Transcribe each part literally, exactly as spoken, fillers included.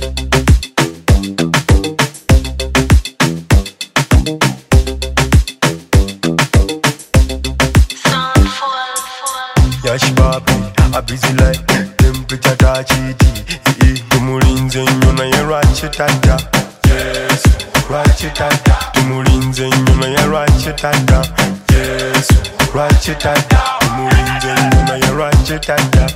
Yash baby, a busy life, temperature touch it. Tumulinze nyona ya ratchetanda. Yes, ratchetanda. Tumulinze nyona ya ratchetanda. Yes, ratchetanda. Tumulinze nyona ya ratchetanda.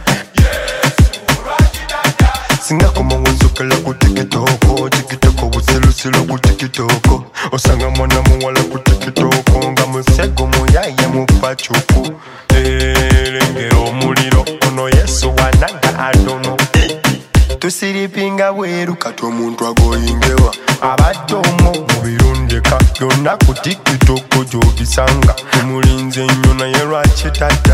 Singa koma wazokala ku tikitoko, tikitoko buseluselo ku tikitoko. Osanga mwana muwala ku tikitoko, nga musego muyaye mu pachuku. Lengero omuliro, ono Yesu wananga adono. Tusiripinga bweru kati omuntu agoyingewa. Abadde omwo mu birundeka, byonna ku tikitoko gy'obisanga. Tumulinze nnyo naye lwaki tadda?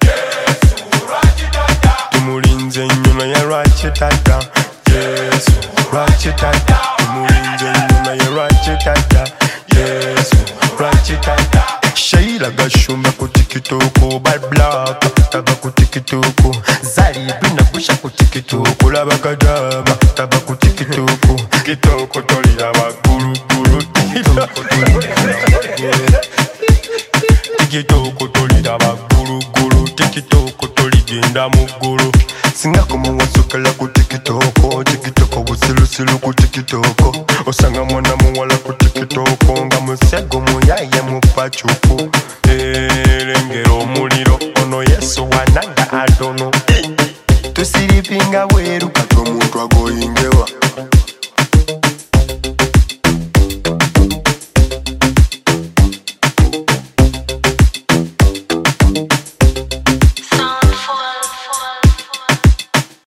Tumulinze nnyo naye lwaki tadda? Yesu lwaki tadda? Tumulinze nnyo naye lwaki tadda? Yesu lwaki tadda? Sheila gashumba ku tikitoko, bad black taba ku tikitoko, Zari bina busha ku tikitoko, laba kadama taba ku tikitoko, tikitoko tolira baguru guru, tikitoko tolira tikitoko tolira baguru guru, tikitoko toligenda mu guru. Singa koma wasokala ku tikitoko, tikitoko busilusilu ku tikitoko. Osanga mwana muwala ku tikitoko, nga musego muyaye mu pachuku. Lengero omuliro, ono Yesu wananga adono. Tusiripinga bweru kati omuntu agoyingewa.